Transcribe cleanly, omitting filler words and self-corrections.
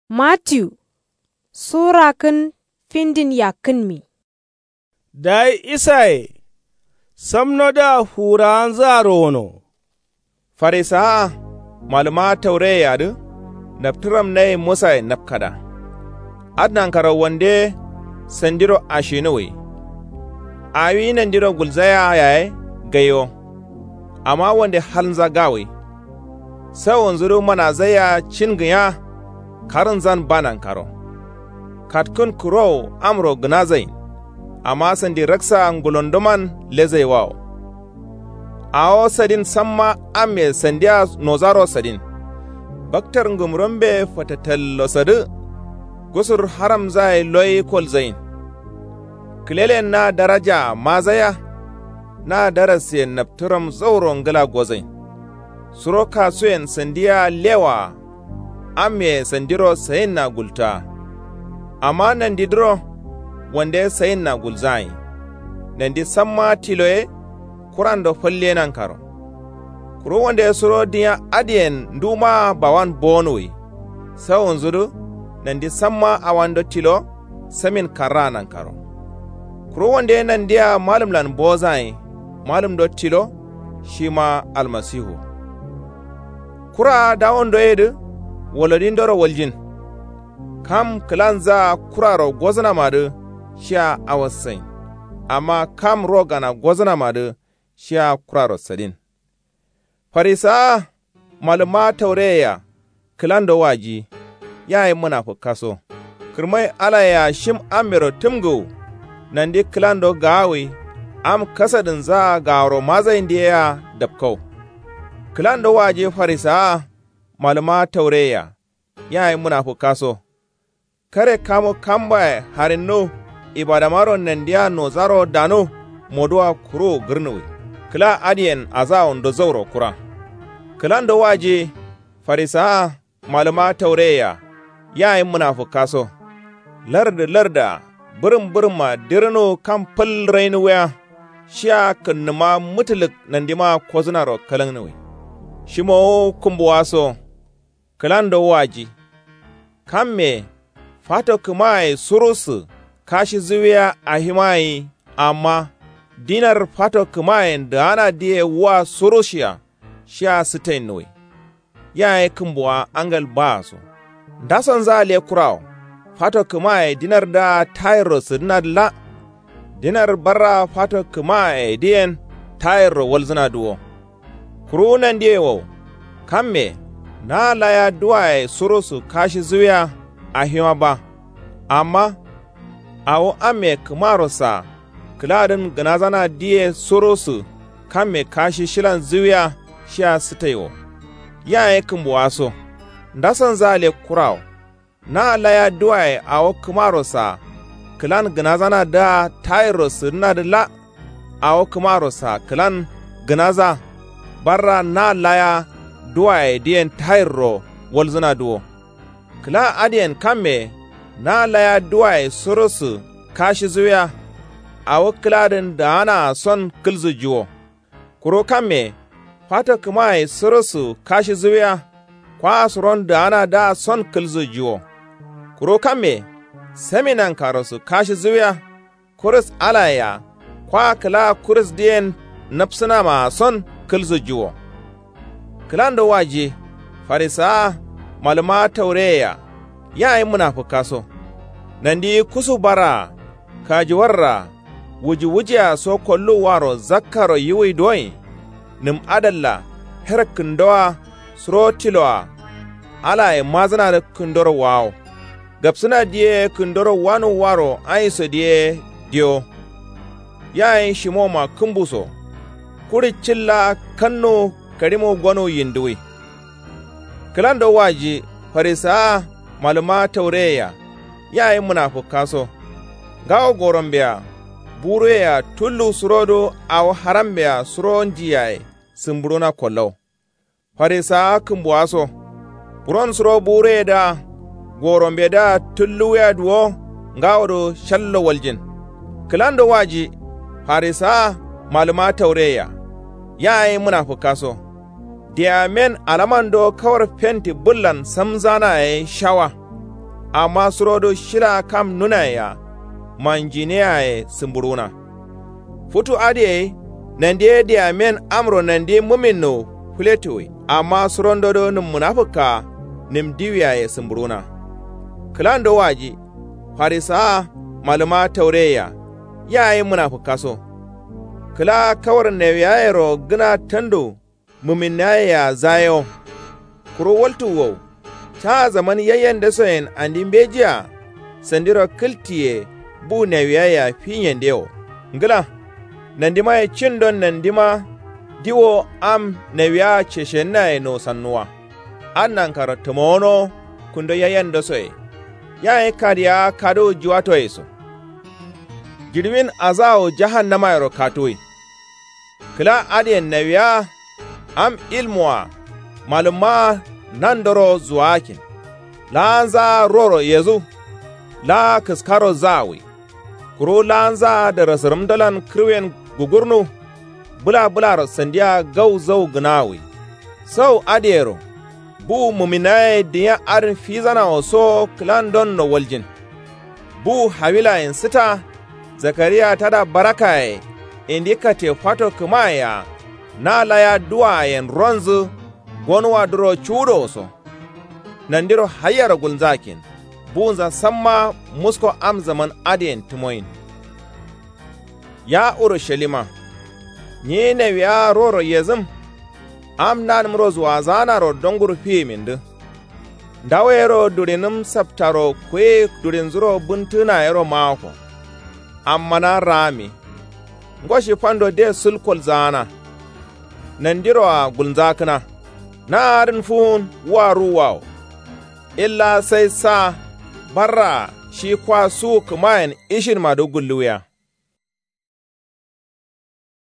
Matthew Sura kin findin yakin mi. Dai isai samno da huran zarono. Farisa malama taure yadu naptiram ne Musa napkada. Adnan karo wande sandiro ashinowe. Awi nandiro gulzaya yae gayo. Amma wande halnza gawe. Sawon zuru mana zaya cingaya karin zan banan karo. Katkun kuro amro gnazain. Amma sandi raksa ngulondoman lezai wao. Awo sadin samma ame sandiya nozaro sadin. Baktar ngumrombe fatatallo sadu. Gusur haram zai loyi kol zain. Kilele na daraja mazaya. Na darasiye napturam zauron gala gozain. Suro kasuyen sandiya lewa. Ame sandiro sayin na gulta. Amma nan didro wanda sayin na gulzai. Nan di samma tiloye kuran da falle nan karo. Kuro wanda ya suro diya adiyen nduma bawan bonoi. Sawon zuru nan di samma awando tilo samin karra nan karo. Kuro wanda ya nan diya malum lan bozai. Malum do tilo shima almasihu. Kura dawon do yedu waladin doro waljin. Kam kilanza kuraro gwazana madu sha awasain. Amma kam rogana gwazana madu sha kuraro sadin. Farisa maluma taureya kilando waji ya yi munafukaso. Kirmai ala ya shim amiro timgo nandi kilando gawi am kasadin za garo mazayin diya dabkau. Kilando waji farisa maluma taureya ya yi munafukaso. Kare kamo kamba harinno ibadamaro nandiya no zaro dano moduwa kuro girnuwi. Kila adiyen azawon do zauro kura. Kilando waje farisa maluma taureya ya yi munafukaso. Larda birin dirno kan fil rainuwa shiya kannuma mutulik nandima kwazinaro kalangnuwi. Shimo kumbuwaso kilando waji kamme fato kumai surusu kashi zuwiya a himayi amma dinar fato kumai da ana diye wa surushiya sha sitain nuwi ya yi kumbuwa angal baso dason za le kurao fato kumai dinar da tayro dinar la dinar barra fato kumai diyen tayro walzina duwo kurunan diye wo kamme na laya duwaye surusu kashi zuwiya a hima ba, amma awo ame kumarosa kiladin ganazana diye surusu kamme kashi shilan zuwiya sha sitayo. Ya yi kumbuwaso, ndasan zale kurao, na laya duwaye awo kumarosa kilan ganazana da tayrosu na la awo kumarosa kilan ganaza barra na laya duwaye diyen tayro walzina duwo. Kila adiyen kamme na laya duwaye surusu kashi zuya a wakiladin da ana son kilzu jiwo. Kuro kamme fata kumaye surusu kashi zuya kwa suron da ana da son kilzu jiwo. Kuro kamme seminan karosu kashi zuya kuris alaya kwa kila kuris diyen napsina ma son kilzu jiwo. Kilando waje farisa maluma taureya ya yi munafukaso. Nandi kusu bara kajiwarra wuji-wujiya so kollu waro zakaro yiwi doyi nim adalla her kindowa suro tilowa ala e mazana da kindoro wawo. Gapsuna diye kindoro wanu waro aiso diye diyo. Ya yi shimoma kumbuso kuri cilla kanno karimo gwano yinduwi. Kilando waji farisa maluma taureya ya yi munafukaso. Gawo gorombiya bureya tullu surodo aw harambiya suron jiyaye simburuna kollau. Farisa kumbuwaso buron suro bure da gorombe da tullu ya duwo gawo shallo waljin. Kilando waji farisa maluma taureya ya yi munafukaso. Diamen alamando kawar fenti bullan samzana ya shawa. amma surodo shila kam nunaya manjiniya sumburuna. Futu adiye nande dia men amro nande muminno fuletoi amma surondodo num munafika nim diwiya sumburuna. Klando waji Farisa maluma taureya yayi munafika so. Kila kawar neviyayero gina tando muminaya zayo. Kuro waltu wow ta zaman yayyan da soyin andin bejiya sandiro kiltiye bu neviyaya finyen dewo. Ngila nandima ya cindon nandima diwo am neviya ceshenna no sannuwa. Annan karatumono kundo yayyan da soye. Yayi kariya kado juwato yeso. Girmin azawo jahannama yaro katoi. Kila adiyan neviya am ilmuwa maluma nandoro zuwakin. Lanza roro yezu la kiskaro zawi. Kuro lanza da rasirimdalan kirwen gugurnu bula sandiya gau zau gnawi. Sau adiyero bu muminaye diya arin fizana oso klandon no waljin. Bu hawila in sita Zakariya tada barakaye indika te fato kumaya na laya duwa yen ronzu gonwa duro chudo so. Nandiro hayar gulzakin bunza samma musko am zaman adiyen timoyin. Ya Urushalima, nyene ya roro yezim, am nan mrozu wazana ro dongur fi mindu. Ndawero durinum saptaro kwe durinzuro buntuna yero mako. Amma rami, ngoshi fando de sulkol zana. Nandiro a gulzakina, na harin fuhun waru wow. Illa sai sa barra shi kwa su kumayen ishin madu gulluya.